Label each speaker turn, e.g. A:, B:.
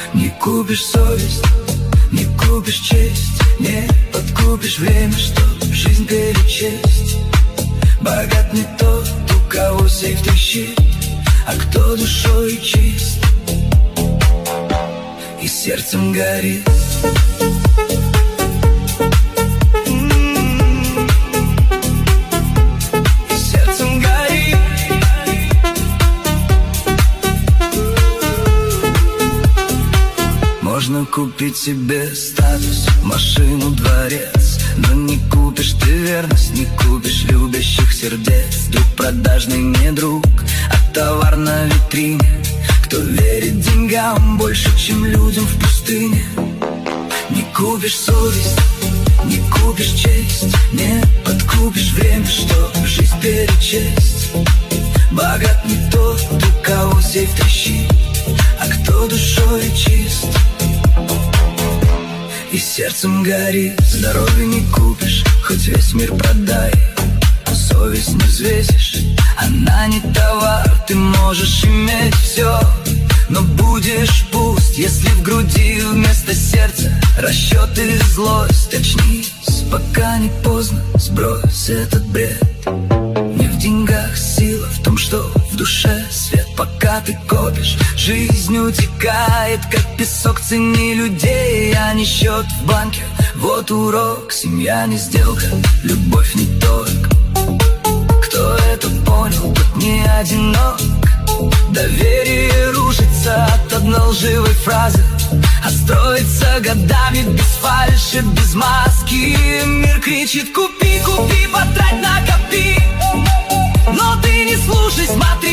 A: Не купишь совесть, не купишь честь, не подкупишь время, чтоб жизнь перечесть. Богат не тот, у кого сейф трещит, а кто душой чист и сердцем горит. Можно купить себе статус, машину, дворец, но не купишь ты верность, не купишь любящих сердец. Друг продажный не друг, а товар на витрине. Кто верит деньгам больше, чем людям в пустыне. Не купишь совесть, не купишь честь, не подкупишь время, чтоб жизнь перечесть. Богат не тот, у кого сейф трещит, а кто душой чист и сердцем горит. Здоровье не купишь, хоть весь мир продай. Совесть не взвесишь, она не товар. Ты можешь иметь все, но будешь пуст, если в груди вместо сердца расчеты и злость. Очнись, пока не поздно, сбрось этот бред. Не в деньгах сила, в том, что в душе свет. Пока ты копишь, жизнь утекает, как песок. Цени людей, а не счет в банке. Вот урок, семья не сделка, любовь не торг. Кто это понял, тот не одинок. Доверие рушится от одной лживой фразы, а строится годами без фальши, без маски. Мир кричит: купи, купи, потрать, накопи. Но ты не слушай, смотри